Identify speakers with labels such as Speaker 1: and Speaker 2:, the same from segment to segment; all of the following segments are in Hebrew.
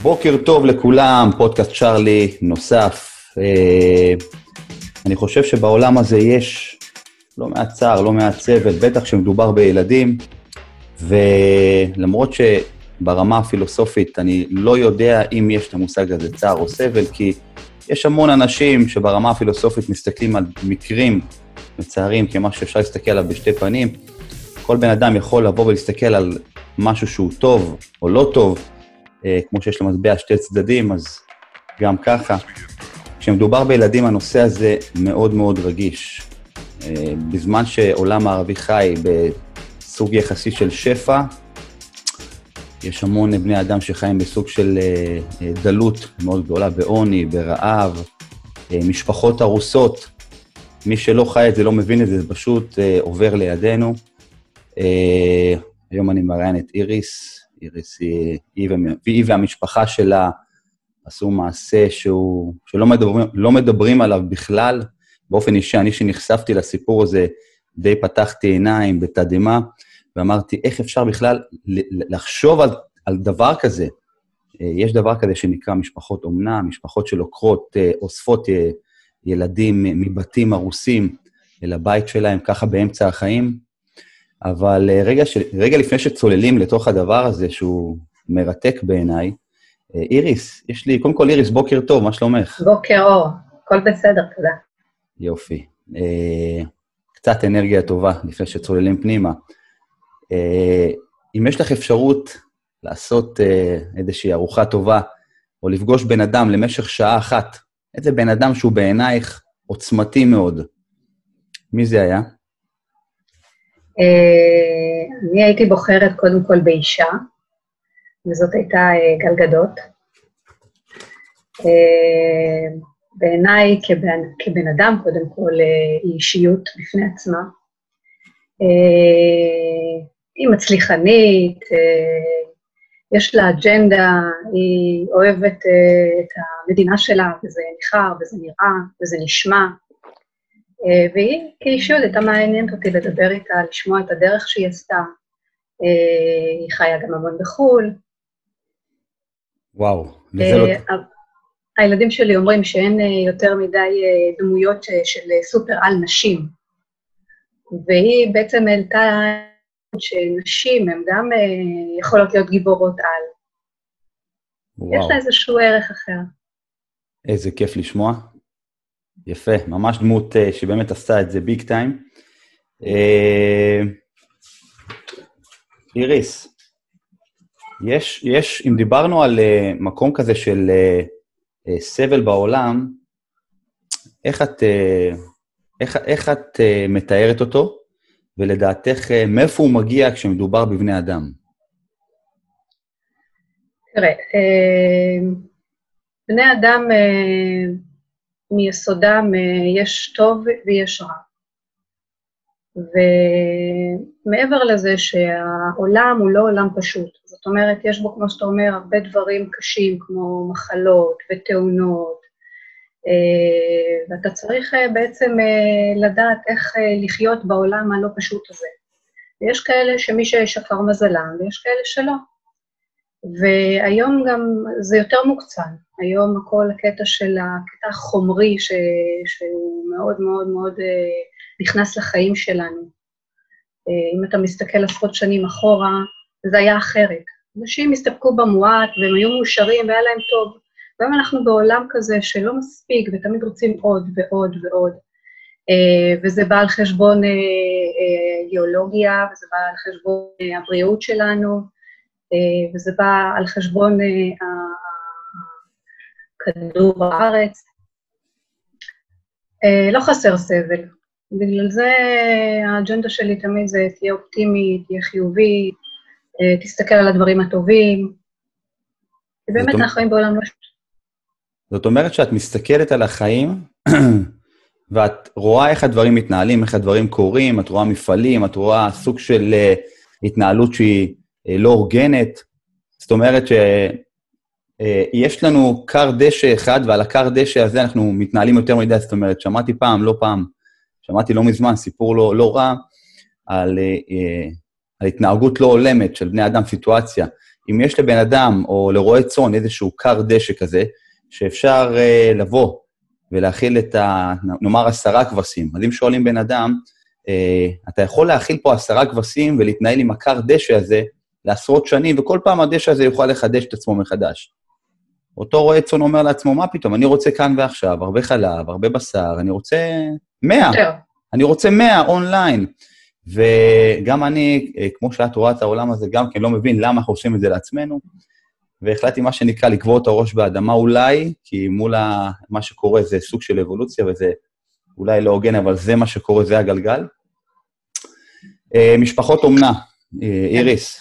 Speaker 1: בוקר טוב לכולם, פודקאסט צ'רלי נוסף. אני חושב שבעולם הזה יש לא מעט צער, לא מעט סבל, בטח שמדובר בילדים, ולמרות שברמה הפילוסופית אני לא יודע אם יש את המושג הזה צער או סבל, כי יש המון אנשים שברמה הפילוסופית מסתכלים על מקרים מצערים כמשהו שאפשר להסתכל עליו בשתי פנים. כל בן אדם יכול לבוא ולהסתכל על משהו שהוא טוב או לא טוב, כמו שיש למטבע שתי צדדים, אז גם ככה. כשמדובר בילדים, הנושא הזה מאוד מאוד רגיש. בזמן שעולם הערבי חי בסוג יחסי של שפע, יש המון בני אדם שחיים בסוג של דלות מאוד גדולה, בעוני, ברעב, משפחות הרוסות. מי שלא חי את זה, לא מבין את זה, זה פשוט עובר לידינו. היום אני מראיין את איריס. איריס היא והמשפחה שלה עשו מעשה שלא מדברים עליו בכלל. באופן אישי, אני שנחשפתי לסיפור הזה, די פתחתי עיניים בתדהמה, ואמרתי, איך אפשר בכלל לחשוב על דבר כזה? יש דבר כזה שנקרא משפחות אומנה, משפחות שלוקחות, אוספות ילדים מבתים הרוסים אל הבית שלהם, ככה באמצע החיים. אבל רגע לפני שצוללים לתוך הדבר הזה, שהוא מרתק בעיניי, איריס, קודם כל איריס, בוקר טוב, מה שלומך?
Speaker 2: בוקר אור, הכל בסדר, תודה.
Speaker 1: יופי. קצת אנרגיה טובה לפני שצוללים פנימה. אם יש לך אפשרות לעשות איזושהי ארוחה טובה, או לפגוש בן אדם למשך שעה אחת, איזה בן אדם שהוא בעינייך עוצמתי מאוד, מי זה היה?
Speaker 2: אני הייתי בוחרת קודם כל באישה, וזאת הייתה גל גדות. בעיניי כבן אדם, קודם כל, היא אישיות בפני עצמה. היא מצליחנית, יש לה אג'נדה, היא אוהבת את המדינה שלה, וזה ניחר, וזה נראה, וזה נשמע. והיא כאישיות הייתה מעניינת אותי לדבר איתה, לשמוע את הדרך שהיא עשתה. היא חיה גם המון בחול.
Speaker 1: וואו.
Speaker 2: הילדים שלי אומרים שאין יותר מדי דמויות של סופר על נשים. והיא בעצם העלתה שנשים הן גם יכולות להיות גיבורות על. וואו. יש לה איזשהו ערך אחר.
Speaker 1: איזה כיף לשמוע. יפה, ממש דמות שבאמת עשתה את זה ביג טיים. איריס, אם דיברנו על מקום כזה של סבל בעולם, איך את מתארת אותו, ולדעתך מאיפה הוא מגיע כשמדובר בבני אדם?
Speaker 2: תראה, בני אדם מיסודם יש טוב ויש רע. ומעבר לזה שהעולם הוא לא עולם פשוט. זאת אומרת, יש בו, כמו שאתה אומר, הרבה דברים קשים, כמו מחלות ותאונות, ואתה צריך בעצם לדעת איך לחיות בעולם הלא פשוט הזה. ויש כאלה שמי ששפר מזלם, ויש כאלה שלא. והיום גם זה יותר מוקצן. היום הכל הקטע של הקטע החומרי שהוא מאוד מאוד מאוד נכנס לחיים שלנו. אם אתה מסתכל עשרות שנים אחורה, זה היה אחרת. אנשים הסתפקו במועט והם היו מאושרים והיה להם טוב. והיום אנחנו בעולם כזה שלא מספיק ותמיד רוצים עוד ועוד ועוד. וזה בא על חשבון גיאולוגיה, וזה בא על חשבון הבריאות שלנו, וזה בא על חשבון כדור הארץ. לא חסר סבל. בגלל זה האג'נדה שלי תמיד זה תהיה אופטימית, תהיה חיובית, תסתכל על הדברים הטובים. באמת אנחנו חיים בעולם לא...
Speaker 1: זאת אומרת שאת מסתכלת על החיים, ואת רואה איך הדברים מתנהלים, איך הדברים קורים, את רואה מפעלים, את רואה סוג של התנהלות שהיא לא אורגנת. זאת אומרת שיש לנו קר דשא אחד, ועל הקר דשא הזה אנחנו מתנהלים יותר מדי. זאת אומרת, שמעתי פעם, לא פעם, שמעתי לא מזמן, סיפור לא רע, על התנהגות לא הולמת של בני אדם, סיטואציה. אם יש לבן אדם או לרועה צאן איזשהו קר דשא כזה, שאפשר לבוא ולהכיל נאמר 10 כבשים. אז אם שואלים בן אדם, אתה יכול להכיל פה 10 כבשים ולהתנהל עם הקר דשא הזה לעשרות שנים, וכל פעם הדשא הזה יוכל לחדש את עצמו מחדש. אותו רועה צאן אומר לעצמו, מה פתאום, אני רוצה כאן ועכשיו, הרבה חלב, הרבה בשר, אני רוצה 100. אני רוצה 100 אונליין. וגם אני, כמו שאת רואה את העולם הזה, גם כן לא מבין למה אנחנו עושים את זה לעצמנו, והחלטתי מה שנקרא לקבור את הראש באדמה אולי, כי מול מה שקורה זה סוג של אבולוציה, וזה אולי לא הוגן, אבל זה מה שקורה, זה הגלגל. משפחות אומנה, איריס,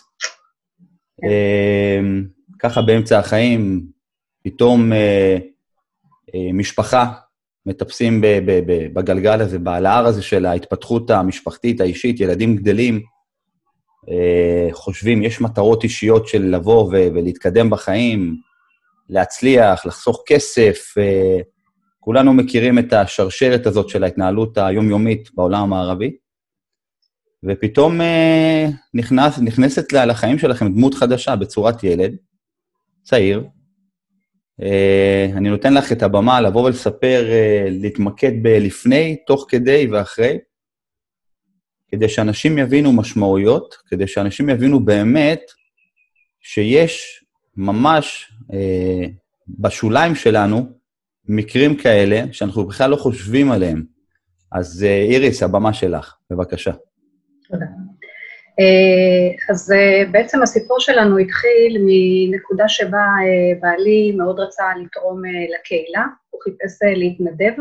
Speaker 1: ככה באמצע החיים, פתאום משפחה, מטפסים בגלגל הזה, בעלהר הזה של ההתפתחות המשפחתית, האישית, ילדים גדלים, חושבים, יש מטרות אישיות של לבוא ולהתקדם בחיים, להצליח, לחסוך כסף, כולנו מכירים את השרשרת הזאת של ההתנהלות היומיומית בעולם המערבי, ופתאום נכנסת לחיים שלכם דמות חדשה בצורת ילד, צעיר, אני נותן לך את הבמה לבוא ולספר, להתמקד בלפני, תוך כדי ואחרי, כדי שאנשים יבינו משמעויות, כדי שאנשים יבינו באמת שיש ממש בשוליים שלנו מקרים כאלה שאנחנו בכלל לא חושבים עליהם. אז איריס, הבמה שלך, בבקשה.
Speaker 2: תודה. אז בעצם הסיפור שלנו התחיל מנקודה שבה בעלי מאוד רצה לתרום לקהילה, הוא חיפש להתנדב,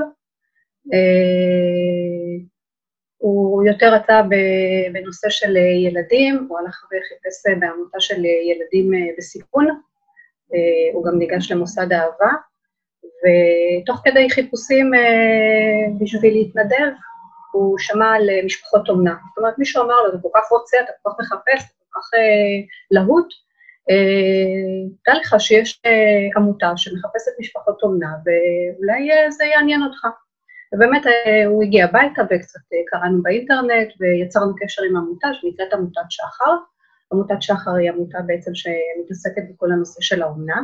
Speaker 2: הוא יותר רצה בנושא של ילדים, הוא הלך וחיפש בעמותה של ילדים בסיכון, הוא גם ניגש למוסד אהבה, ותוך כדי חיפושים בשביל להתנדב, הוא שמע על משפחות אומנה. זאת אומרת, מישהו אמר לו, אתה כל כך רוצה, אתה כל כך מחפש, אתה כל כך להוט, תדע לך שיש עמותה שמחפשת משפחות אומנה, ואולי זה יעניין אותך. ובאמת הוא הגיע הביתה וקצת קראנו באינטרנט, ויצרנו קשר עם עמותה שנקראת עמותת שחר. עמותת שחר היא עמותה בעצם שמתעסקת בכל הנושא של האומנה.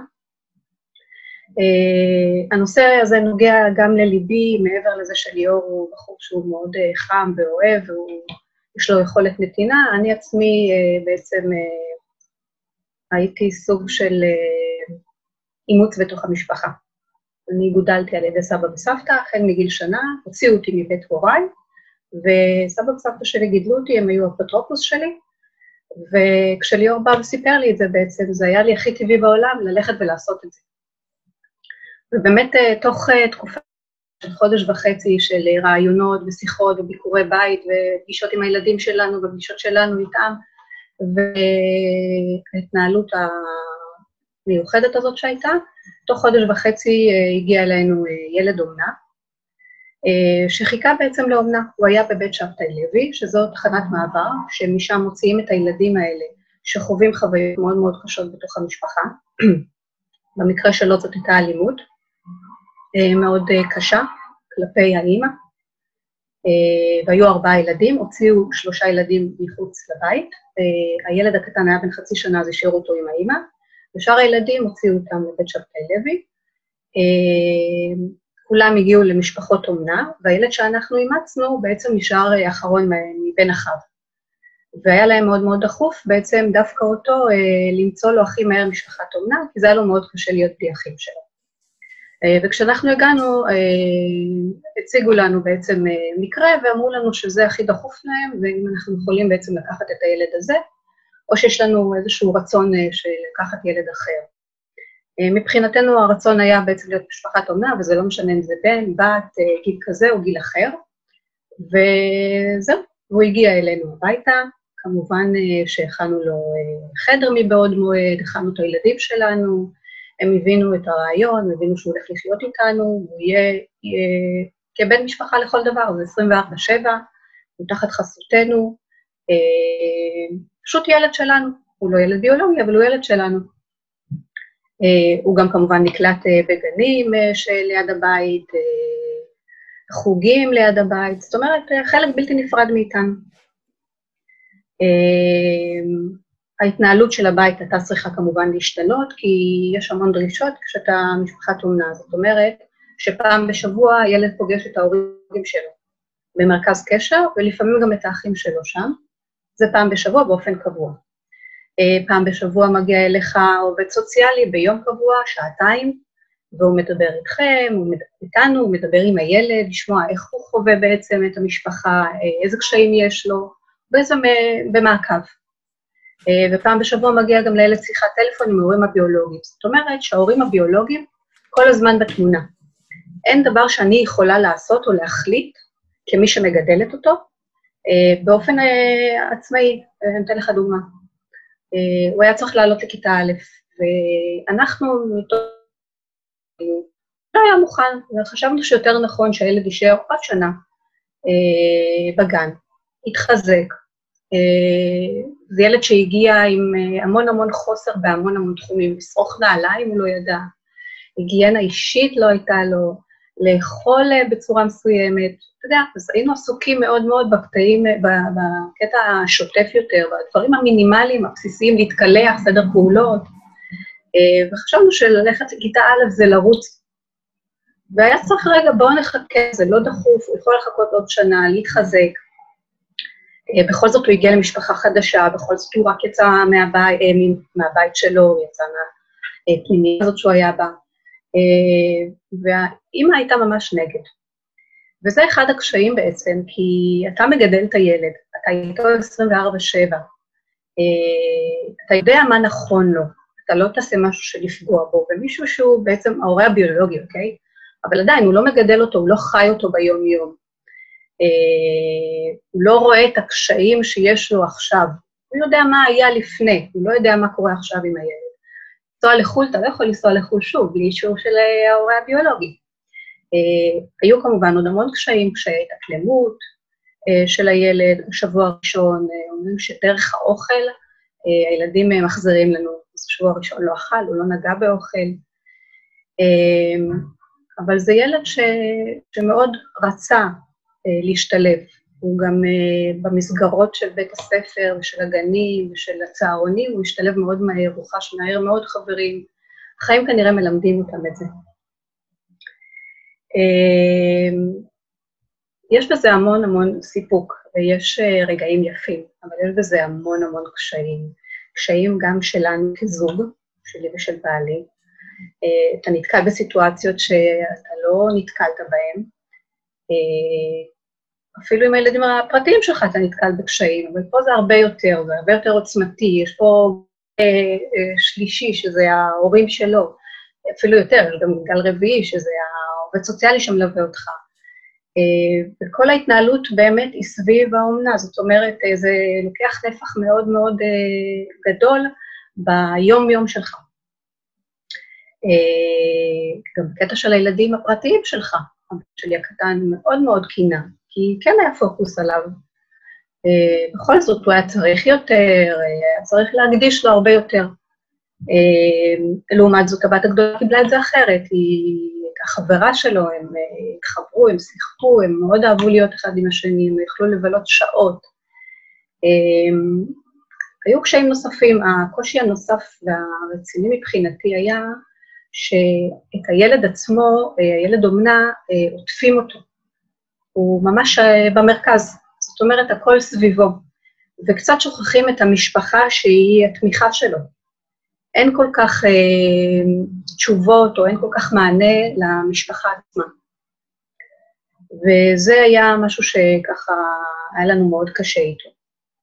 Speaker 2: הנושא הזה נוגע גם לליבי, מעבר לזה שליאור הוא בחור שהוא מאוד חם ואוהב, ויש לו יכולת נתינה. אני עצמי בעצם הייתי סוג של אימוץ בתוך המשפחה. אני גודלתי על ידי סבא וסבתא, החל מגיל שנה, הוציאו אותי מבית הוריי, וסבא וסבתא שלי גידלו אותי, הם היו אפוטרופוס שלי, וכשליאור בא וסיפר לי את זה בעצם, זה היה לי הכי טבעי בעולם ללכת ולעשות את זה. ובאמת תוך תקופה של חודש וחצי של רעיונות ושיחות וביקורי בית ופגישות עם הילדים שלנו ופגישות שלנו איתם, וההתנהלות המיוחדת הזאת שהייתה, תוך חודש וחצי הגיע אלינו ילד אומנה, שחיכה בעצם לאומנה. הוא היה בבית שבתאי לוי, שזו תחנת מעבר, שמשם מוציאים את הילדים האלה שחווים חוויות מאוד מאוד קשות בתוך המשפחה. במקרה שלו זאת הייתה אלימות מאוד קשה כלפי האמא, והיו 4 ילדים, הוציאו 3 ילדים מחוץ לבית, הילד הקטן היה בן חצי שנה, אז השאירו אותו עם האמא, ושאר הילדים הוציאו אותם לבית שבתאי לוי, כולם הגיעו למשפחות אומנה, והילד שאנחנו אימצנו בעצם נשאר אחרון מבין אחיו. והיה להם מאוד מאוד דחוף, בעצם דווקא אותו למצוא לו הכי מהר משפחת אומנה, כי זה היה לו מאוד קשה להיות בלי אחים שלו. וכשאנחנו הגענו, הציגו לנו בעצם מקרה, ואמרו לנו שזה הכי דחוף להם, ואם אנחנו יכולים בעצם לקחת את הילד הזה, או שיש לנו איזשהו רצון של לקחת ילד אחר. מבחינתנו הרצון היה בעצם להיות משפחת אומנה, וזה לא משנה אם זה בן, בת, גיל כזה או גיל אחר, וזהו, הוא הגיע אלינו הביתה, כמובן שהכנו לו חדר מבעוד מועד, הכנו את הילדים שלנו, הם הבינו את הרעיון, הבינו שהוא הולך לחיות איתנו, הוא יהיה כבן משפחה לכל דבר, זה 24/7, הוא תחת חסותנו, פשוט ילד שלנו, הוא לא ילד ביולוגי, אבל הוא ילד שלנו. הוא גם כמובן נקלט בגנים שליד הבית, חוגים ליד הבית, זאת אומרת, חלק בלתי נפרד מאיתנו. ההתנהלות של הבית הייתה צריכה כמובן להשתנות, כי יש המון דרישות כשאתה משפחת אומנה. זאת אומרת, שפעם בשבוע הילד פוגש את ההורים שלו במרכז קשר, ולפעמים גם את האחים שלו שם. זה פעם בשבוע באופן קבוע. פעם בשבוע מגיע אליך עובד סוציאלי ביום קבוע, שעתיים, והוא מדבר איתכם, הוא מדבר איתנו, הוא מדבר עם הילד, לשמוע איך הוא חווה בעצם את המשפחה, איזה קשיים יש לו, בעצם במעקב. ופעם בשבוע מגיע גם לילד שיחת טלפון עם ההורים הביולוגיים. זאת אומרת שההורים הביולוגיים כל הזמן בתמונה. אין דבר שאני יכולה לעשות או להחליט כמי שמגדלת אותו, באופן עצמאי. אני אתן לך דוגמה. הוא היה צריך לעלות לכיתה א', ואנחנו לא היה מוכן, וחשבנו שיותר נכון שהילד יישאר עוד שנה בגן, התחזק. זה ילד שהגיע עם המון המון חוסר בהמון המון תחומים, לשרוך נעליים הוא לא ידע, היגיינה אישית לא הייתה לו, לאכול בצורה מסוימת, אתה יודע, אז היינו עסוקים מאוד מאוד בקטעים, בקטע השוטף יותר, בדברים המינימליים, הבסיסיים, להתקלח, סדר פעולות, וחשבנו שללכת לכיתה א' זה לרוץ, והיה צריך רגע, בואו נחכה, זה לא דחוף, הוא יכול לחכות עוד שנה, להתחזק, בכל זאת הוא הגיע למשפחה חדשה, בכל זאת הוא רק יצא מהבית שלו, הוא יצא מהפנימיה הזאת שהוא היה בה, והאמא הייתה ממש נגד. וזה אחד הקשיים בעצם, כי אתה מגדל את הילד, אתה איתו 24/7, אתה יודע מה נכון לו, אתה לא תעשה משהו שלפגוע בו, ומישהו שהוא בעצם ההורה הביולוגי, אוקיי? אבל עדיין, הוא לא מגדל אותו, הוא לא חי אותו ביום-יום. הוא לא רואה את הקשיים שיש לו עכשיו, הוא יודע מה היה לפני, הוא לא יודע מה קורה עכשיו עם הילד. לנסוע לחו"ל, אתה לא יכול לנסוע לחו"ל שוב, בלי אישור של ההורה הביולוגי. היו כמובן עוד המון קשיים, קשיי התאקלמות של הילד, בשבוע הראשון, אומרים שדרך האוכל, הילדים מחזירים לנו, אז בשבוע הראשון לא אכל, הוא לא נגע באוכל, אבל זה ילד שמאוד רצה להשתלב, הוא גם במסגרות של בית הספר ושל הגנים ושל הצהרונים, הוא השתלב מאוד מהר, הוא חש מהר מאוד חברים, החיים כנראה מלמדים אותם את זה. יש בזה המון המון סיפוק, ויש רגעים יפים, אבל יש בזה המון המון קשיים, קשיים גם שלנו כזוג, שלי ושל בעלי, אתה נתקל בסיטואציות שאתה לא נתקלת בהן, אפילו עם הילדים הפרטיים שלך אתה נתקל בקשיים, אבל פה זה הרבה יותר, זה הרבה יותר עוצמתי, יש פה שלישי שזה ההורים שלו, אפילו יותר, יש גם גל רביעי שזה העובד סוציאלי שמלווה אותך, וכל ההתנהלות באמת היא סביב האומנה, זאת אומרת, זה לוקח נפח מאוד מאוד גדול ביום-יום שלך. גם בקטע של הילדים הפרטיים שלך, הבן שלי הקטן מאוד מאוד קינה, כי כן היה פוקוס עליו. בכל זאת הוא היה צריך יותר, היה צריך להקדיש לו הרבה יותר. לעומת זאת, הבת הגדולה קיבלה את זה אחרת, היא החברה שלו, הם התחברו, הם שיחקו, הם מאוד אהבו להיות אחד עם השני, הם יכלו לבלות שעות. היו קשיים נוספים, הקושי הנוסף והרציני מבחינתי היה, שאת הילד עצמו, הילד אומנה, עוטפים אותו. הוא ממש במרכז, זאת אומרת, הכל סביבו. וקצת שוכחים את המשפחה שהיא התמיכה שלו. אין כל כך תשובות או אין כל כך מענה למשפחה עצמה. וזה היה משהו שככה היה לנו מאוד קשה איתו.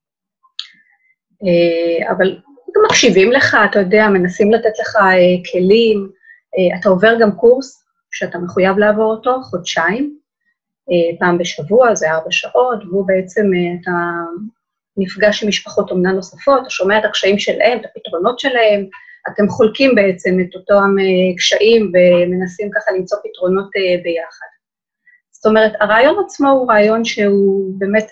Speaker 2: אבל גם מקשיבים לך, אתה יודע, מנסים לתת לך כלים, אתה עובר גם קורס שאתה מחויב לעבור אותו, חודשיים, פעם בשבוע, זה 4 שעות, והוא בעצם, אתה נפגש עם משפחות אומנה נוספות, אתה שומע את הקשיים שלהם, את הפתרונות שלהם, אתם חולקים בעצם את אותם קשיים, ומנסים ככה למצוא פתרונות ביחד. זאת אומרת, הרעיון עצמו הוא רעיון שהוא באמת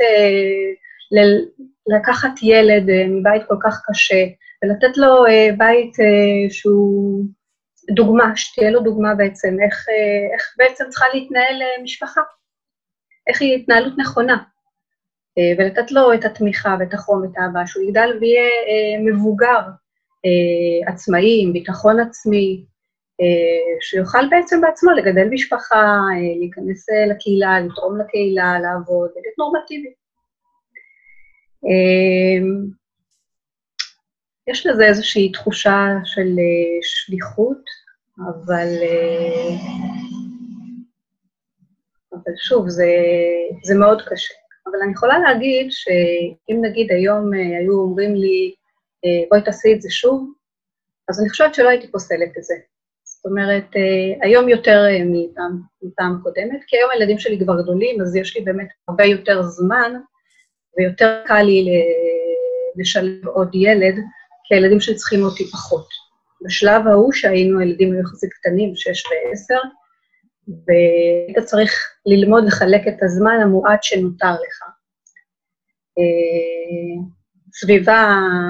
Speaker 2: לקחת ילד מבית כל כך קשה, ולתת לו בית שהוא דוגמה, שתהיה לו דוגמה בעצם, איך בעצם צריכה להתנהל משפחה, איך היא התנהלות נכונה. ולתת לו את התמיכה ואת החום, את האהבה, שהוא יגדל ויהיה מבוגר, עצמאי, עם ביטחון עצמי, שיוכל בעצם בעצמו לגדל משפחה, להיכנס לקהילה, לתרום לקהילה, לעבוד, ולהיות נורמטיבי. יש לזה איזושהי תחושה של שליחות, אבל שוב, זה מאוד קשה. אבל אני יכולה להגיד שאם נגיד היום היו אומרים לי, בואי תעשי את זה שוב, אז אני חושבת שלא הייתי פוסלת את זה. זאת אומרת, היום יותר מפעם קודמת, כי היום הילדים שלי כבר גדולים, אז יש לי באמת הרבה יותר זמן, ויותר קל לי לשלב עוד ילד, כי הילדים שלי צריכים אותי פחות. בשלב ההוא שהיינו הילדים יחסית קטנים, 6 ו-10, והיית צריך ללמוד לחלק את הזמן המועט שנותר לך. סביבה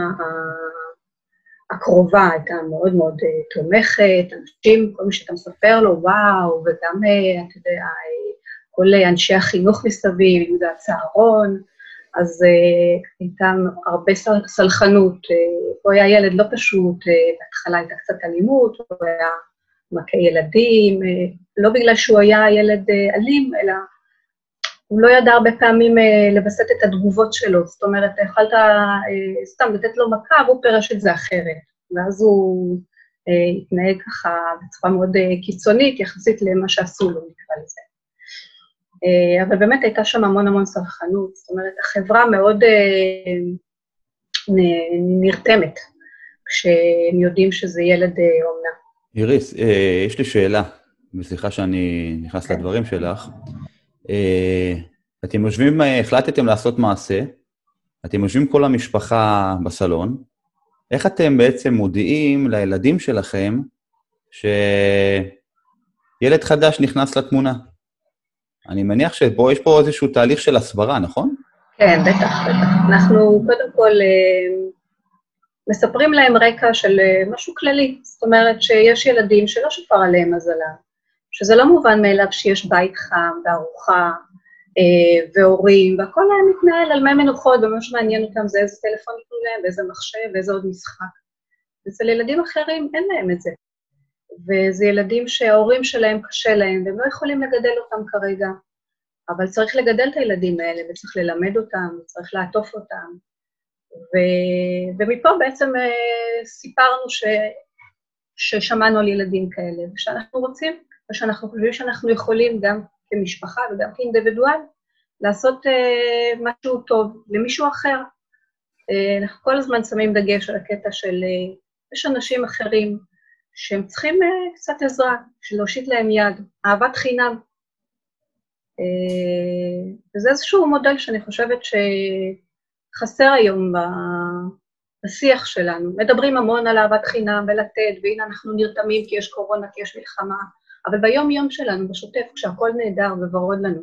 Speaker 2: הקרובה הייתה מאוד מאוד תומכת, אנשים, כל מי שאתה מספר לו, וואו, וגם, אתה יודע, כל אנשי החינוך מסביב, יהודה הצהרון, אז הייתה הרבה סלחנות, הוא היה ילד לא פשוט, בהתחלה הייתה קצת אלימות, הוא היה מכה ילדים, לא בגלל שהוא היה ילד אלים, אלא הוא לא ידע הרבה פעמים לבסט את התגובות שלו, זאת אומרת, יכולת סתם לתת לו מכה, והוא פירש את זה אחרת, ואז הוא התנהג ככה בצורה מאוד קיצונית, יחסית למה שעשו לו, נקרא לזה. אבל באמת הייתה שם המון סלחנות, זאת אומרת, החברה מאוד נרתמת, כשהם יודעים שזה ילד אומנה.
Speaker 1: איריס, יש לי שאלה, וסליחה שאני נכנס לדברים שלך. אתם יושבים, החלטתם לעשות מעשה, אתם יושבים כל המשפחה בסלון, איך אתם בעצם מודיעים לילדים שלכם שילד חדש נכנס לתמונה? אני מניח שיש פה איזשהו תהליך של הסברה, נכון?
Speaker 2: כן, בטח. אנחנו קודם כל מספרים להם רקע של משהו כללי, זאת אומרת שיש ילדים שלא שפר עליהם מזלם, שזה לא מובן מאליו שיש בית חם וארוחה והורים, והכל מתנהל על מי מנוחות, ומה שמעניין אותם זה איזה טלפון ייתנו להם, ואיזה מחשב, ואיזה עוד משחק. ואצל ילדים אחרים אין להם את זה. וזה ילדים שההורים שלהם קשה להם, והם לא יכולים לגדל אותם כרגע, אבל צריך לגדל את הילדים האלה, וצריך ללמד אותם, וצריך לעטוף אותם. ומפה בעצם סיפרנו ששמענו על ילדים כאלה, ושאנחנו רוצים, ושאנחנו חושבים שאנחנו יכולים גם כמשפחה וגם כאינדיבידואל, לעשות משהו טוב למישהו אחר. אנחנו כל הזמן שמים דגש על הקטע של, יש אנשים אחרים שהם צריכים קצת עזרה, של להושיט להם יד, אהבת חינם. וזה איזשהו מודל שאני חושבת שחסר היום בשיח שלנו. מדברים המון על אהבת חינם ולתת, והנה אנחנו נרתמים כי יש קורונה, כי יש מלחמה, אבל ביום יום שלנו, בשוטף, כשהכל נהדר וורוד לנו,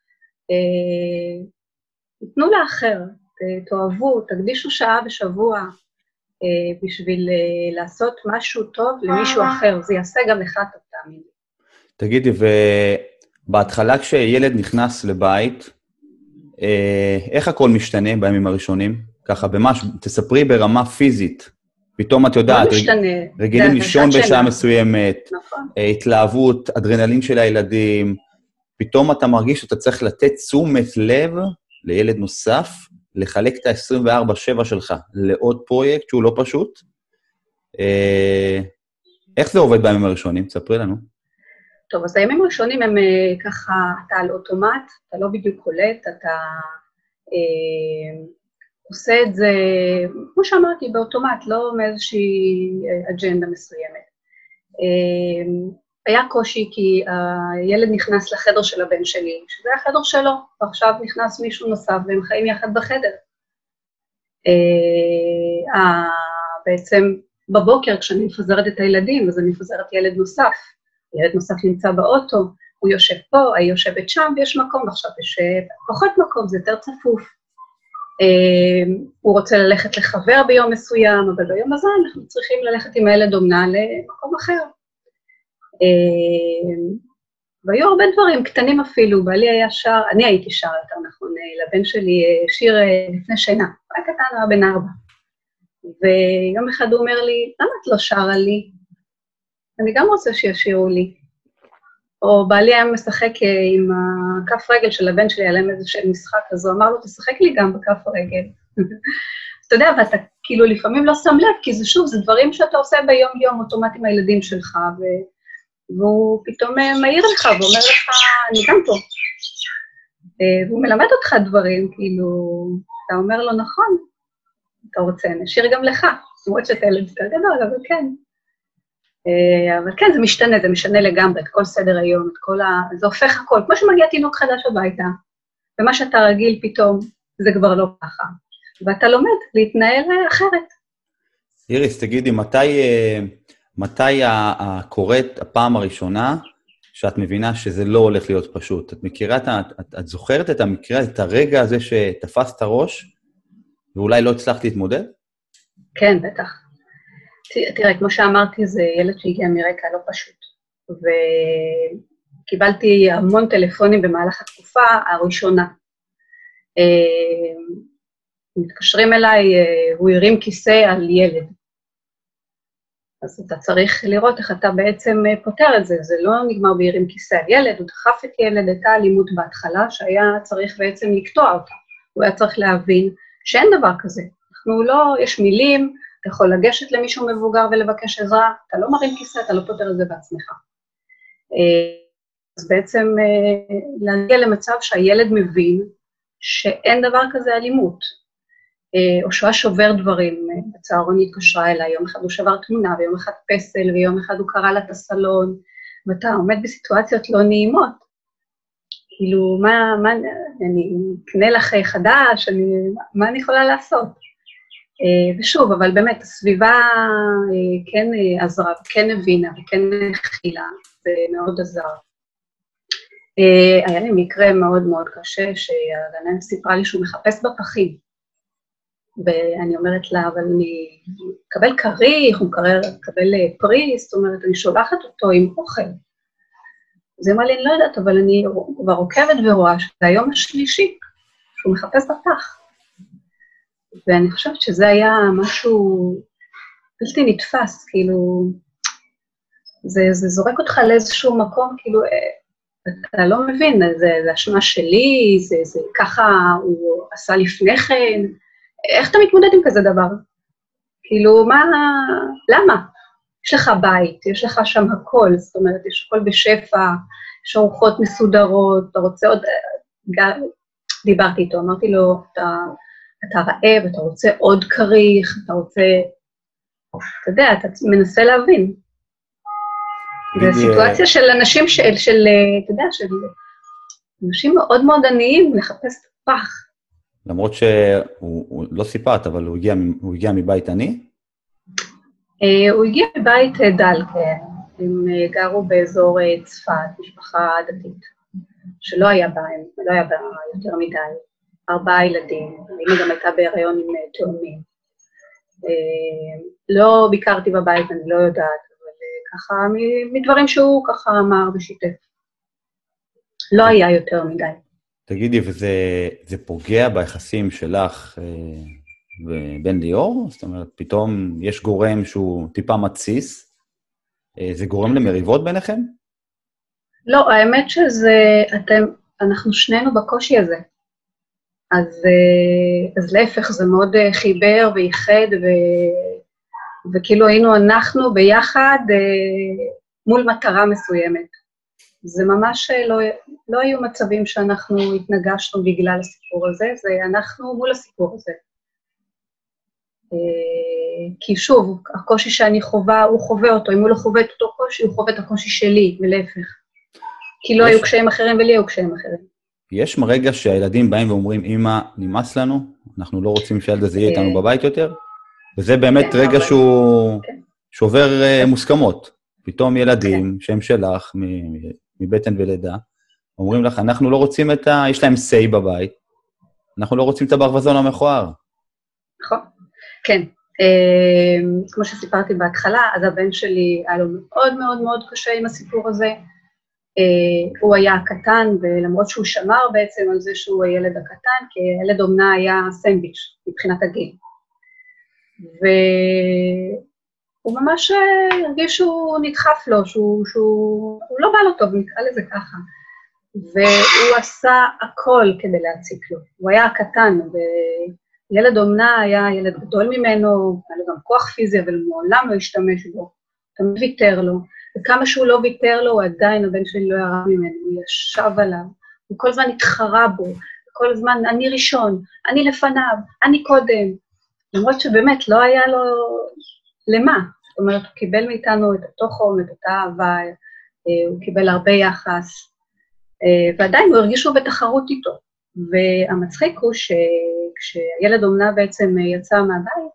Speaker 2: תתנו לאחר, תאהבו, תקדישו שעה בשבוע, בשביל לעשות משהו טוב למישהו אחר, זה יעשה גם לך טוב, תאמין.
Speaker 1: תגידי, ובהתחלה כשילד נכנס לבית, איך הכל משתנה בימים הראשונים? ככה, תספרי ברמה פיזית, פתאום את יודעת, רגילים לישון בשעה מסוימת, התלהבות, אדרנלין של הילדים, פתאום אתה מרגיש שאתה צריך לתת תשומת לב לילד נוסף, לחלק את ה-24/7 שלך לעוד פרויקט שהוא לא פשוט. איך זה עובד בימים הראשונים? תספרי לנו.
Speaker 2: טוב, אז הימים הראשונים הם ככה, אתה על אוטומט, אתה לא בדיוק קולט, אתה עושה את זה, כמו שאמרתי, באוטומט, לא מאיזושהי אג'נדה מסוימת. היה קושי כי הילד נכנס לחדר של הבן שלי, שזה החדר שלו, ועכשיו נכנס מישהו נוסף, והם חיים יחד בחדר. בעצם בבוקר, כשאני מפזרת את הילדים, אז אני מפזרת ילד נוסף. ילד נוסף נמצא באוטו, הוא יושב פה, היא יושבת שם, ויש מקום, עכשיו יש פחות מקום, זה יותר צפוף. הוא רוצה ללכת לחבר ביום מסוים, אבל ביום הזה אנחנו צריכים ללכת עם הילד אומנה למקום אחר. והיו הרבה דברים קטנים אפילו, בעלי היה שר, אני הייתי שר יותר נכון, לבן שלי שיר לפני שינה, רק קטן, היה בן 4. ויום אחד הוא אומר לי, למה את לא שרה לי? אני גם רוצה שישירו לי. או בעלי היה משחק עם הכף רגל של הבן שלי, היה להם איזה משחק, אז הוא אמר לו, תשחק לי גם בכף הרגל. אתה יודע, ואתה כאילו לפעמים לא שם לב, כי זה שוב, זה דברים שאתה עושה ביום-יום אוטומטי עם הילדים שלך, והוא פתאום מעיר לך ואומר לך, אני גם פה. והוא מלמד אותך דברים, כאילו, אתה אומר לו, נכון, אתה רוצה, נשאיר גם לך, למרות שאתה ילד יותר גדול, אבל כן. אבל כן, זה משנה לגמרי, את כל סדר היום, זה הופך הכל, כמו שמגיע תינוק חדש הביתה, ומה שאתה רגיל פתאום, זה כבר לא ככה. ואתה לומד להתנהל אחרת.
Speaker 1: איריס, תגידי, מתי קורית הפעם הראשונה שאת מבינה שזה לא הולך להיות פשוט? את מכירה, את זוכרת את המקרה, את הרגע הזה שתפסת ראש, ואולי לא הצלחת להתמודד?
Speaker 2: כן, בטח. תראה, כמו שאמרתי, זה ילד שהגיע מרקע לא פשוט. וקיבלתי המון טלפונים במהלך התקופה הראשונה. מתקשרים אליי, הוא הרים כיסא על ילד. אז אתה צריך לראות איך אתה בעצם פותר את זה, זה לא נגמר בהרים כיסא על ילד, הוא דחף את ילד, הייתה אלימות בהתחלה, שהיה צריך בעצם לקטוע אותה. הוא היה צריך להבין שאין דבר כזה. אנחנו לא, יש מילים, אתה יכול לגשת למישהו מבוגר ולבקש עזרה, אתה לא מרים כיסא, אתה לא פותר את זה בעצמך. אז בעצם להגיע למצב שהילד מבין שאין דבר כזה אלימות. או שהוא שובר דברים, בצהרון התקשרה אליי, יום אחד הוא שבר תמונה, ויום אחד פסל, ויום אחד הוא קרא לה את הסלון, ואתה עומד בסיטואציות לא נעימות. כאילו, אני אקנה לך חדש, מה אני יכולה לעשות? ושוב, אבל באמת, הסביבה כן עזרה, וכן הבינה, וכן הכילה, זה מאוד עזר. היה לי מקרה מאוד מאוד קשה, שהגננת סיפרה לי שהוא מחפש בפחים. ואני אומרת לה, אבל אני מקבל כריך, הוא מקבל פרי, זאת אומרת, אני שולחת אותו עם אוכל. זה מה לי, אני לא יודעת, אבל אני כבר עוקבת ורואה שזה היום השלישי, שהוא מחפש בפח. ואני חושבת שזה היה משהו בלתי נתפס, כאילו, זה זורק אותך לאיזשהו מקום, כאילו, אתה לא מבין, זה אשמה שלי, זה ככה הוא עשה לפני כן, איך אתה מתמודד עם כזה דבר? כאילו, למה? יש לך בית, יש לך שם הכל, זאת אומרת, יש הכל בשפע, יש ארוחות מסודרות, אתה רוצה עוד, דיברתי איתו, אמרתי לו, אתה רעב, אתה רוצה עוד כריך, אתה רוצה, אתה יודע, אתה מנסה להבין. זו סיטואציה של אנשים, אתה יודע, של אנשים מאוד מאוד עניים לחפש פח.
Speaker 1: למרות שהוא לא סיפרת, אבל הוא הגיע מבית עני?
Speaker 2: הוא הגיע מבית דל, כן. הם גרו באזור צפת, משפחה דתית, שלא היה בה יותר מדי. 4 ילדים, אמא גם הייתה בהיריון עם תאומים. לא ביקרתי בבית, אני לא יודעת, אבל ככה, מדברים שהוא ככה אמר ושיתף. לא היה יותר מדי.
Speaker 1: תגידי, וזה פוגע ביחסים שלך ובן ליאור? זאת אומרת, פתאום יש גורם שהוא טיפה מתסיס, זה גורם למריבות ביניכם?
Speaker 2: לא, האמת אנחנו שנינו בקושי הזה. אז להפך, זה מאוד חיבר וייחד, וכאילו היינו אנחנו ביחד מול מטרה מסוימת. זה ממש לא היו מצבים שאנחנו התנגשנו בגלל הסיפור הזה, זה אנחנו מול הסיפור הזה. כי שוב, הקושי שאני חווה, הוא חווה אותו, אם הוא לא חווה את אותו קושי, הוא חווה את הקושי שלי, ולהפך. כי לא היו קשיים אחרים ולי היו קשיים אחרים.
Speaker 1: יש מרגע שהילדים באים ואומרים, אמא, נמאס לנו, אנחנו לא רוצים שהילד הזה יהיה איתנו בבית יותר, וזה באמת רגע שהוא שובר מוסכמות. פתאום ילדים שהם שלך, מבטן ולידה, אומרים לך, אנחנו לא רוצים יש להם say בבית, אנחנו לא רוצים את הברווזון המכוער.
Speaker 2: נכון, כן. כמו שסיפרתי בהתחלה, אז הבן שלי היה לו מאוד מאוד מאוד קשה עם הסיפור הזה, הוא היה הקטן, ולמרות שהוא שמר בעצם על זה שהוא הילד הקטן, כי הילד אומנה היה סנדוויץ' מבחינת הגיל. והוא ממש הרגיש שהוא נדחף לו, שהוא לא בא לו טוב, נקרא לזה ככה. והוא עשה הכל כדי להציק לו. הוא היה הקטן, וילד אומנה היה ילד גדול ממנו, היה לו גם כוח פיזי, אבל מעולם לא השתמש בו. תמיד ויתר לו. וכמה שהוא לא ויתר לו, הוא עדיין, הבן שלי לא ירד ממנו, הוא ישב עליו, הוא כל הזמן התחרה בו, כל הזמן, אני ראשון, אני לפניו, אני קודם. למרות שבאמת לא היה לו למה. זאת אומרת, הוא קיבל מאיתנו את אותו חום, את אותה אהבה, הוא קיבל הרבה יחס, ועדיין הוא הרגיש שהוא בתחרות איתו. והמצחיק הוא שכשהילד אומנה בעצם יצא מהבית,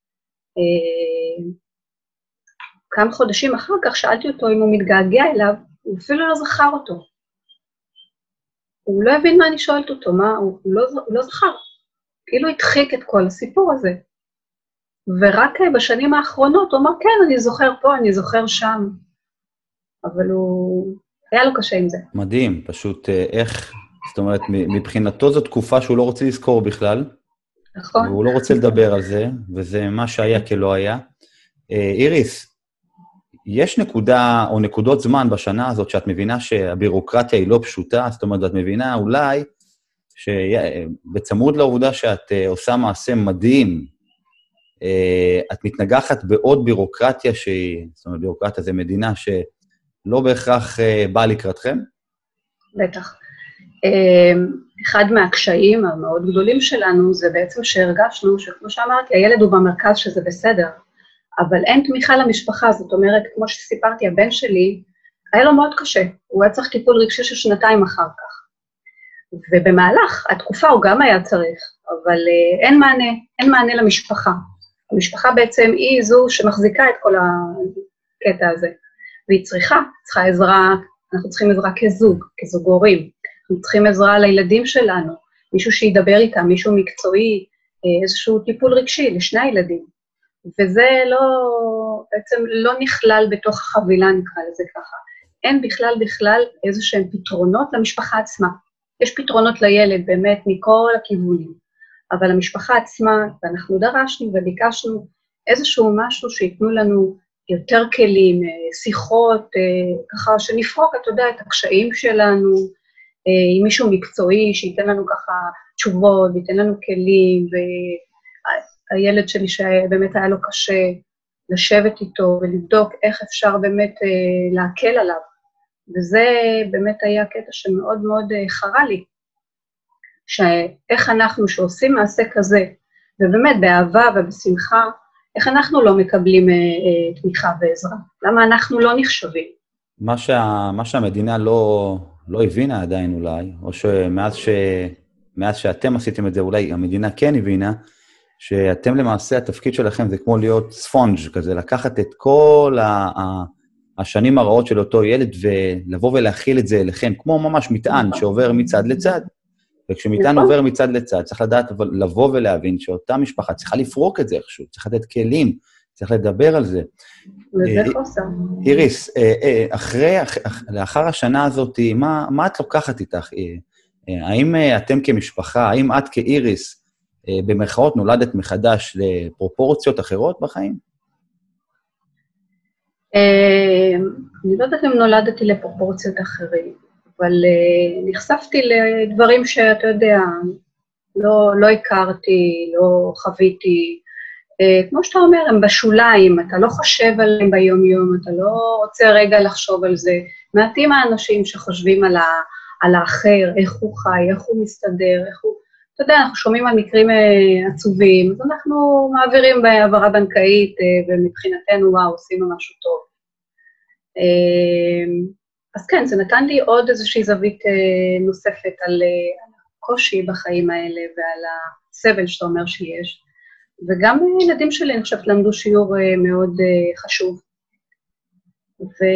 Speaker 2: כמה חודשים אחר כך שאלתי אותו אם הוא מתגעגע אליו, הוא אפילו לא זכר אותו. הוא לא הבין מה אני שואלת אותו, הוא לא זכר. כאילו הדחיק את כל הסיפור הזה. ורק בשנים האחרונות הוא אמר, כן, אני זוכר פה, אני זוכר שם. אבל היה לו קשה עם זה.
Speaker 1: מדהים, פשוט איך, זאת אומרת, מבחינתו זו תקופה שהוא לא רוצה לזכור בכלל.
Speaker 2: נכון.
Speaker 1: והוא לא רוצה לדבר על זה, וזה מה שהיה כלא היה. איריס, יש נקודה או נקודות זמן בשנה הזאת שאת מבינה שהבירוקרטיה היא לא פשוטה, זאת אומרת, את מבינה אולי שבצמוד לעובדה שאת עושה מעשה מדהים, את מתנגחת בעוד בירוקרטיה זאת אומרת, בירוקרטיה זה מדינה שלא בהכרח באה לקראתכם?
Speaker 2: בטח. אחד מהקשיים המאוד גדולים שלנו זה בעצם שהרגשנו שכמו שאמרתי, הילד הוא במרכז שזה בסדר, אבל אין תמיכה למשפחה, זאת אומרת, כמו שסיפרתי, הבן שלי, היה לו מאוד קשה, הוא היה צריך טיפול רגשי של 2 אחר כך. ובמהלך התקופה הוא גם היה צריך, אבל אין מענה למשפחה. המשפחה בעצם היא זו שמחזיקה את כל הקטע הזה, והיא צריכה עזרה, אנחנו צריכים עזרה כזוג הורים, אנחנו צריכים עזרה לילדים שלנו, מישהו שידבר איתם, מישהו מקצועי, איזשהו טיפול רגשי לשני הילדים. וזה בעצם לא נכלל בתוך החבילה, נקרא לזה ככה. אין בכלל איזשהם פתרונות למשפחה עצמה. יש פתרונות לילד באמת מכל הכיוונים, אבל המשפחה עצמה, ואנחנו דרשנו וביקשנו איזשהו משהו שיתנו לנו יותר כלים, שיחות, ככה שנפרוק, אתה יודע, את הקשיים שלנו, עם מישהו מקצועי שייתן לנו ככה תשובות, וייתן לנו כלים, הילד שלי שבאמת היה לו קשה לשבת איתו ולבדוק איך אפשר באמת להקל עליו. וזה באמת היה קטע שמאוד מאוד חרה לי, שאיך אנחנו שעושים מעשה כזה, ובאמת באהבה ובשמחה, איך אנחנו לא מקבלים תמיכה ועזרה? למה אנחנו לא נחשבים?
Speaker 1: מה שהמדינה לא הבינה עדיין אולי, או שמאז שאתם עשיתם את זה, אולי המדינה כן הבינה, שאתם למעשה, התפקיד שלכם זה כמו להיות ספונג' כזה, לקחת את כל השנים הרעות של אותו ילד, ולבוא ולהכיל את זה אליכם, כמו ממש מטען שעובר מצד לצד. וכשמטען עובר מצד לצד, צריך לדעת לבוא ולהבין שאותה משפחה צריכה לפרוק את זה איכשהו, צריך לתת כלים, צריך לדבר על זה.
Speaker 2: וזה חוסר.
Speaker 1: איריס, לאחר השנה הזאת, מה את לוקחת איתך? האם אתם כמשפחה, האם את כאיריס, במרכאות נולדת מחדש לפרופורציות אחרות בחיים?
Speaker 2: אני לא יודעת אם נולדתי לפרופורציות אחרים, אבל נחשפתי לדברים שאתה יודע, לא הכרתי, לא חוויתי, כמו שאתה אומר, הם בשוליים, אתה לא חושב עליהם ביום-יום, אתה לא רוצה רגע לחשוב על זה. מעטים האנשים שחושבים על האחר, איך הוא חי, איך הוא מסתדר, איך הוא... אתה יודע, אנחנו שומעים על מקרים עצובים, אז אנחנו מעבירים בעברה בנקאית, ומבחינתנו, וואו, עושים משהו טוב. אז כן, זה נתן לי עוד איזושהי זווית נוספת על הקושי בחיים האלה, ועל הסבל שאתה אומר שיש. וגם ילדים שלי, אני חושבת, למדו שיעור מאוד חשוב. וזהו,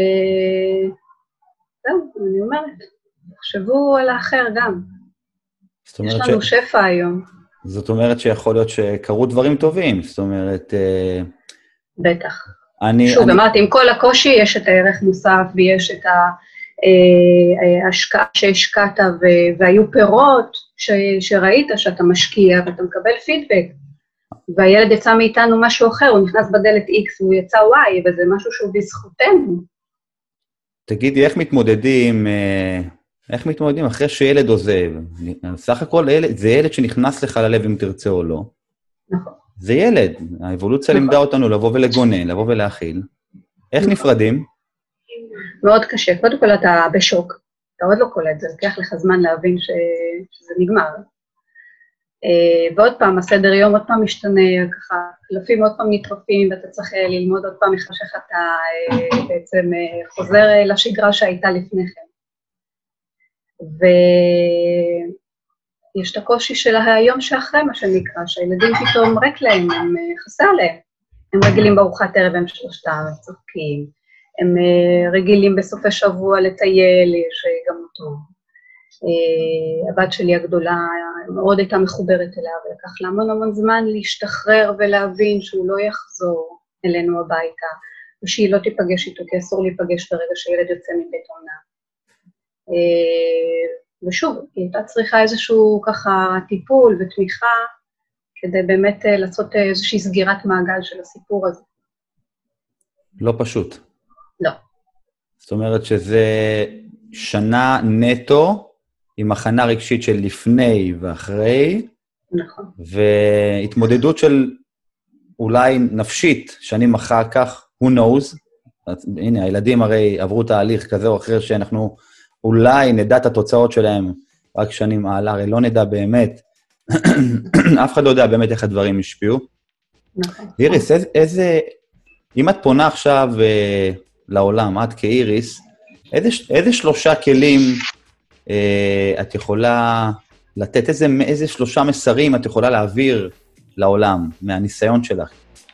Speaker 2: אני אומרת, תחשבו על האחר גם. יש לנו שפע היום.
Speaker 1: זאת אומרת שיכול להיות שקרו דברים טובים, זאת אומרת...
Speaker 2: בטח. שוב, אמרתי, עם כל הקושי יש את הערך מוסף, ויש השקעה שהשקעת והיו פירות שראית שאתה משקיע ואתה מקבל פידבק, והילד יצא מאיתנו משהו אחר, הוא נכנס בדלת X והוא יצא Y, וזה משהו שהוא בזכותנו.
Speaker 1: תגידי, איך מתמודדים אחרי שילד עוזב? סך הכל זה ילד שנכנס לך ללב אם תרצה או לא.
Speaker 2: נכון.
Speaker 1: זה ילד, האבולוציה לימדה אותנו לבוא ולגונן, לבוא ולהכיל. איך נפרדים?
Speaker 2: מאוד קשה, קודם כל אתה בשוק, אתה עוד לא קולט, זה לוקח לך זמן להבין שזה נגמר. ועוד פעם, הסדר יום עוד פעם משתנה, ככה, קלפים עוד פעם נטרפים, ואתה צריך ללמוד עוד פעם איך אתה בעצם חוזר לשגרה שהייתה לפני כן. ויש את הקושי של היום שאחרי, מה שנקרא, שהילדים פתאום ריק להם, הם חסר להם. הם רגילים בארוחת ערב, הם שלושתם, הם צוחקים, הם רגילים בסופי שבוע לטייל, שגם אותו. הבת שלי הגדולה מאוד הייתה מחוברת אליו, ולקח לה המון זמן להשתחרר ולהבין שהוא לא יחזור אלינו הביתה, ושהיא לא תיפגש איתו, כי אסור להיפגש ברגע שילד יוצא מבית עונה. ושוב, היא הייתה צריכה איזשהו ככה טיפול ותמיכה, כדי באמת לעשות איזושהי סגירת מעגל של הסיפור הזה.
Speaker 1: לא פשוט.
Speaker 2: לא.
Speaker 1: זאת אומרת שזה שנה נטו, עם הכנה רגשית של לפני ואחרי,
Speaker 2: נכון.
Speaker 1: והתמודדות של אולי נפשית, שנים אחר כך, who knows, הנה, הילדים הרי עברו תהליך כזה או אחר, שאנחנו אולי נדע את התוצאות שלהם רק שנים מעלה, הרי לא נדע באמת, אף אחד לא יודע באמת איך הדברים השפיעו.
Speaker 2: נכון.
Speaker 1: איריס, אם את פונה עכשיו לעולם, את כאיריס, איזה 3 כלים את יכולה לתת, איזה 3 מסרים את יכולה להעביר לעולם, מהניסיון שלך?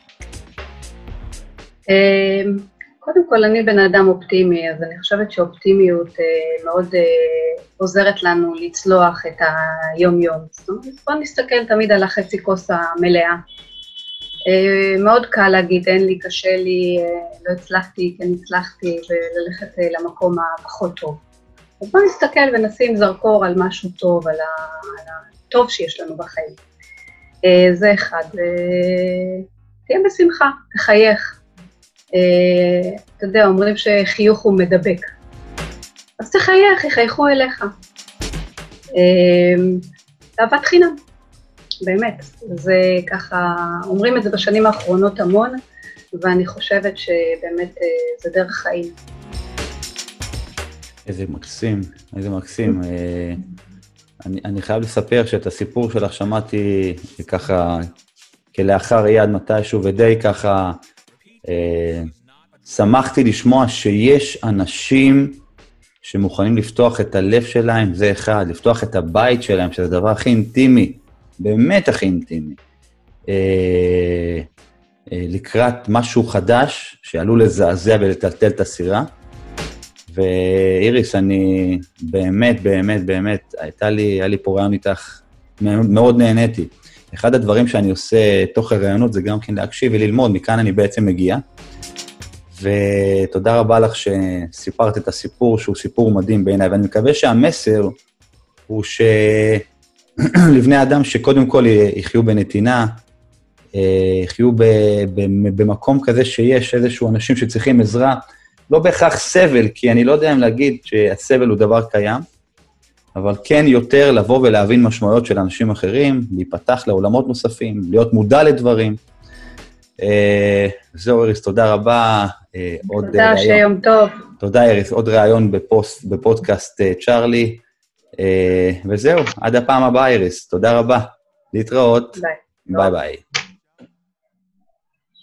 Speaker 2: קודם כל, אני בן אדם אופטימי, אז אני חושבת שאופטימיות מאוד עוזרת לנו לצלוח את היום-יום. זאת אומרת, בוא נסתכל תמיד על החצי כוס המלאה. מאוד קל להגיד, אין לי, קשה לי, לא הצלחתי, כן הצלחתי, וללכת למקום הפחות טוב. אז בוא נסתכל ונשים זרקור על משהו טוב, על הטוב שיש לנו בחיים. זה אחד. תהיה בשמחה, תחייך. אתה יודע, אומרים שחיוך הוא מדבק. אז תחייך, יחייכו אליך. אהבת חינם, באמת. זה ככה, אומרים את זה בשנים האחרונות המון, ואני חושבת שבאמת זה דרך חיים.
Speaker 1: איזה מקסים, איזה מקסים. אני חייב לספר שאת הסיפור שלך שמעתי ככה, כלאחר יד מתישהו, ודי ככה, שמחתי לשמוע שיש אנשים שמוכנים לפתוח את הלב שלהם, זה אחד, לפתוח את הבית שלהם, שזה הדבר הכי אינטימי, באמת הכי אינטימי, לקראת משהו חדש, שעלול לזעזע ולטלטל את הסירה, ואיריס, אני באמת, היה לי פה רעיון איתך, מאוד נהניתי. אחד הדברים שאני עושה תוך הרעיונות, זה גם כן להקשיב וללמוד, מכאן אני בעצם מגיע, ותודה רבה לך שסיפרת את הסיפור, שהוא סיפור מדהים בעיניי, ואני מקווה שהמסר הוא שלבני אדם שקודם כל יחיו בנתינה, יחיו במקום כזה שיש איזשהו אנשים שצריכים עזרה, לא בהכרח סבל, כי אני לא יודע אם להגיד שהסבל הוא דבר קיים, אבל כן יותר לבוא ולהבין משמעויות של אנשים אחרים, להיפתח לעולמות נוספים, להיות מודע לדברים. זהו, איריס, תודה רבה.
Speaker 2: תודה, שיום טוב.
Speaker 1: תודה, איריס, עוד ראיון בפודקאסט צ'רלי. וזהו, עד הפעם הבאה, איריס. תודה רבה. להתראות.
Speaker 2: ביי.
Speaker 1: ביי.